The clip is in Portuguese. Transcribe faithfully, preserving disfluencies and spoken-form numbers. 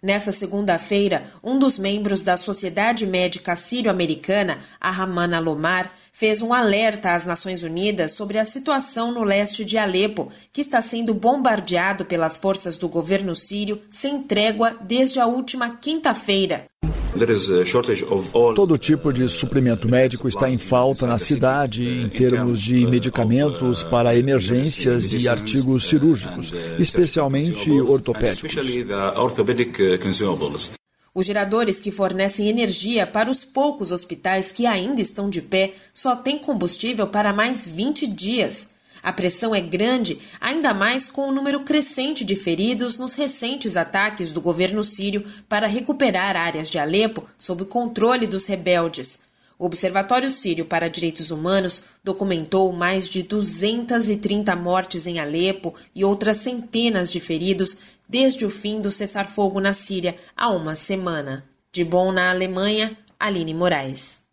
Nessa segunda-feira, um dos membros da Sociedade Médica Sírio-Americana, Ahman Al-Omar, fez um alerta às Nações Unidas sobre a situação no leste de Alepo, que está sendo bombardeado pelas forças do governo sírio sem trégua desde a última quinta-feira. Todo tipo de suprimento médico está em falta na cidade em termos de medicamentos para emergências e artigos cirúrgicos, especialmente ortopédicos. Os geradores que fornecem energia para os poucos hospitais que ainda estão de pé só têm combustível para mais vinte dias. A pressão é grande, ainda mais com o número crescente de feridos nos recentes ataques do governo sírio para recuperar áreas de Alepo sob o controle dos rebeldes. O Observatório Sírio para Direitos Humanos documentou mais de duzentas e trinta mortes em Alepo e outras centenas de feridos desde o fim do cessar-fogo na Síria há uma semana. De Bonn, na Alemanha, Aline Moraes.